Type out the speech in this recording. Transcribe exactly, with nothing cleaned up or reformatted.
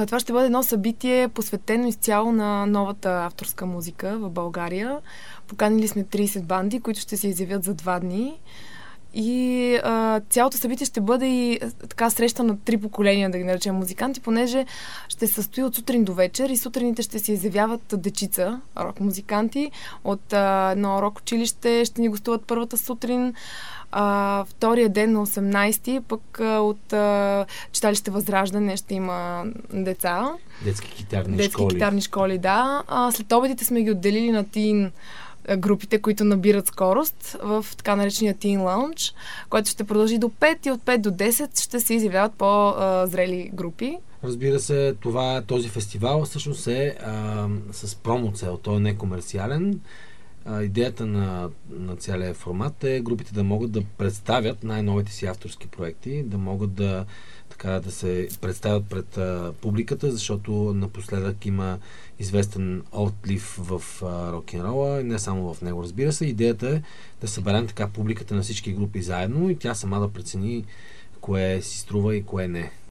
А, това ще бъде едно събитие, посветено изцяло на новата авторска музика в България. Поканили сме трийсет банди, които ще се изявят за два дни. И а, цялото събитие ще бъде и така среща на три поколения, да ги наречем музиканти, понеже ще се състои от сутрин до вечер и сутрините ще се изявяват дечица, рок-музиканти. От а, едно рок-училище ще ни гостуват първата сутрин. А, втория ден на осемнайсети пък а, от а, читалище Възраждане ще има деца. Детски китарни Детски школи. китарни школи, да. А, след обедите сме ги отделили на тин групите, които набират скорост в така наречения Teen Lounge, който ще продължи до пет и от пет до десет ще се изявяват по-зрели групи. Разбира се, това, този фестивал всъщност е а, с промо-цел. Той е некомерциален. А, идеята на, на целия формат е групите да могат да представят най-новите си авторски проекти, да могат да, така, да се представят пред а, публиката, защото напоследък има известен отлив в а, рок-н-рола и не само в него, разбира се. Идеята е да съберем така публиката на всички групи заедно и тя сама да прецени кое си струва и кое не.